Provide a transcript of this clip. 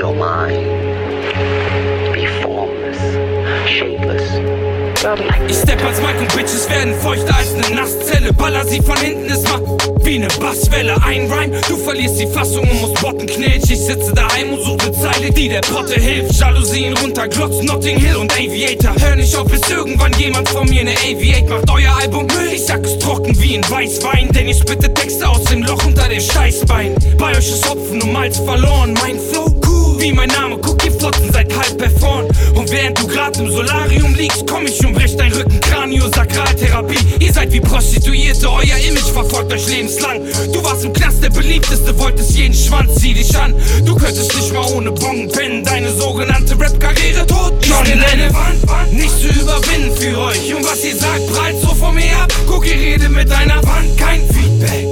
your mind. Be formless, shapeless. Ich stepp als Mike und Bitches werden feuchter als ne Nasszelle. Baller sie von hinten, es macht wie ne Basswelle. Ein Rhyme, du verlierst die Fassung und musst botten Knilch. Ich sitze daheim und suche Zeile, die der Potte hilft. Jalousien runter, Glotz, Notting Hill und Aviator. Hör nicht auf, bis irgendwann jemand von mir ne Aviate macht. Euer Album Müll, ich sag es trocken wie ein Weißwein. Denn ich spitte Texte aus dem Loch unter dem Steißbein. Bei euch ist Hopfen und Malz verloren. Mein Flow cool, wie mein Name, guck, ihr Flotten seid halb performt. Und während du grad im Solarium liegst, komm ich und brech dein Rücken, Kraniosakraltherapie. Ihr seid wie Prostituierte, euer Image verfolgt euch lebenslang. Du warst im Knast der beliebteste, wolltest jeden Schwanz, zieh dich an. Du könntest nicht mal ohne Bon pennen, deine sogenannte Rap-Karriere tot. John Lennon, nicht zu überwinden für euch. Und was ihr sagt, prallt so vor mir ab. Guck, ihr redet mit einer Wand, kein Feedback.